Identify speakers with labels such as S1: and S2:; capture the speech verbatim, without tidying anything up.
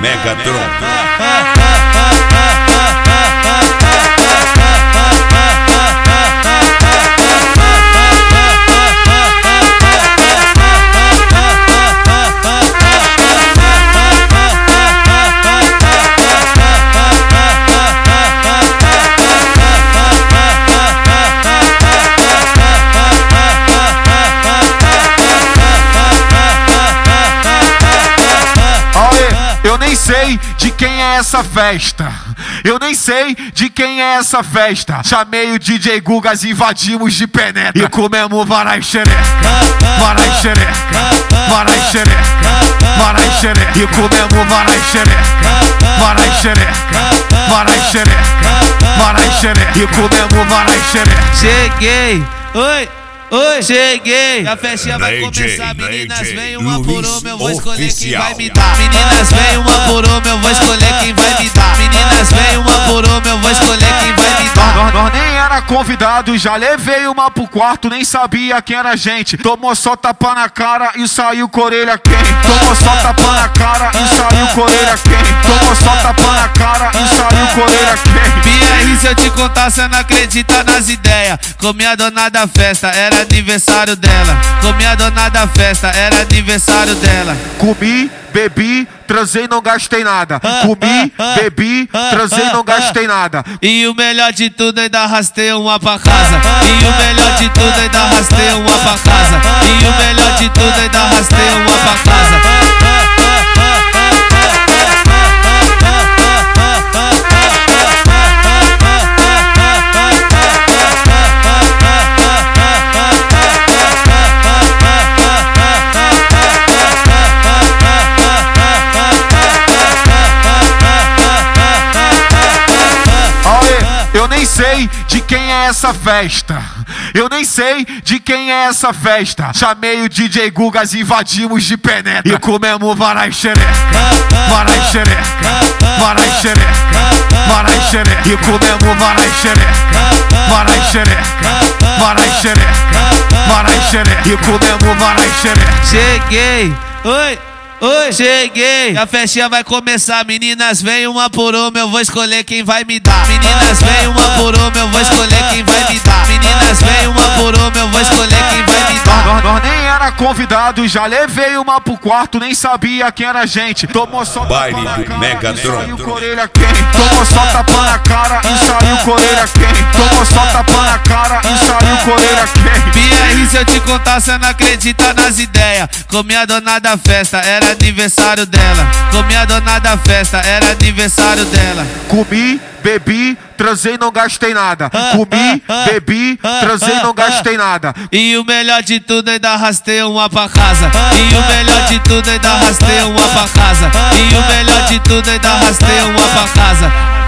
S1: Megatron.
S2: Eu nem sei de quem é essa festa. Eu nem sei de quem é essa festa. Chamei o D J Gugas, invadimos de penetra e comemos varai xereca, varai xereca, varai xereca, varai xereca e comemos varai xereca, varai xereca, varai xereca, varai xereca e comemos varai xereca.
S3: Cheguei, oi. Oi, cheguei, a festinha vai começar. Meninas, vem uma por uma, eu vou escolher quem vai me dar. Meninas, vem uma por uma, eu vou escolher quem vai me dar. Meninas, vem uma por uma, eu vou escolher quem vai me dar.
S2: Nós, nós nem era convidado, já levei uma pro quarto, nem sabia quem era a gente. Tomou só tapa na cara e saiu com orelha quente. Tomou só tapa na cara e saiu com orelha quente. Tomou só tapa na cara e saiu com orelha quente.
S3: B R, se eu te contar, cê não acredita nas ideias. Comi a dona da festa, era aniversário dela. Comi a dona da festa, era aniversário dela.
S2: Comi, bebi, transei, não gastei nada. Comi, bebi, transei, não gastei nada.
S3: E o melhor de tudo, ainda arrastei uma pra casa. E o melhor de tudo, ainda arrastei uma pra casa. E o melhor de tudo, ainda arrastei uma pra casa.
S2: Eu nem sei de quem é essa festa. Eu nem sei de quem é essa festa. Chamei o D J Gugas, invadimos de penetra e comemos varai xereca, varai xereca, varai xereca, varai xereca e comemos varai xereca, varai xereca, varai xereca, varai xereca e comemos varai xereca.
S3: Cheguei, oi. Oi, cheguei, a festinha vai começar. Meninas, vem uma por uma, eu vou escolher quem vai me dar. Meninas, vem uma por uma, eu vou escolher quem vai me dar. Meninas, vem uma por uma, eu vou escolher quem vai me dar.
S2: Nós, nós nem era convidado, já levei uma pro quarto, nem sabia quem era a gente. Tomou só
S1: Baile
S2: tapa na
S1: do
S2: cara
S1: Megatron.
S2: e saiu com orelha quente. Tomou só tapa na cara e saiu com orelha quente. Tomou só tapa na cara e saiu com orelha quente.
S3: B R, se eu te contar, cê não acredita nas ideias. Comi a dona da festa, era aniversário dela. Comi a dona da festa, era aniversário dela.
S2: Comi, bebi, transei, não gastei nada. Comi, bebi, transei, não gastei nada.
S3: E o melhor de tudo, ainda arrastei uma pra casa. E o melhor de tudo, ainda arrastei uma pra casa. E o melhor de tudo, ainda arrastei uma pra casa.